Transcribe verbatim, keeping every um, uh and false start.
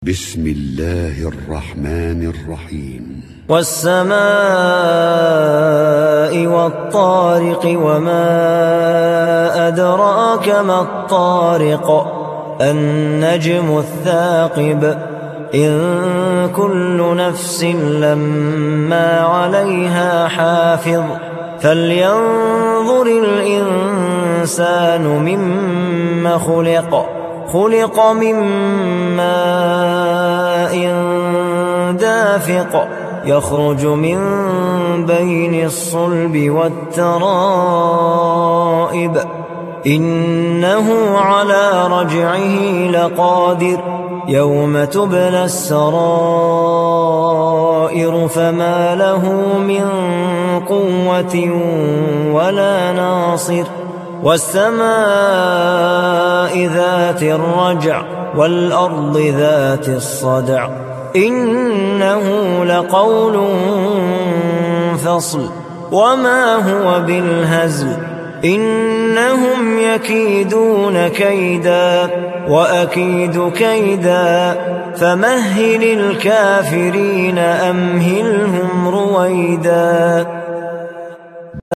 بسم الله الرحمن الرحيم. والسماء والطارق وما أدراك ما الطارق النجم الثاقب إن كل نفس لما عليها حافظ فلينظر الإنسان مما خلق خلق من ماء دافق يخرج من بين الصلب والترائب إنه على رجعه لقادر يوم تبلى السرائر فما له من قوة ولا ناصر والسماء ذات الرجع والأرض ذات الصدع إنه لقول فصل وما هو بالهزل إنهم يكيدون كيدا وأكيد كيدا فمهل الكافرين أمهلهم رويدا.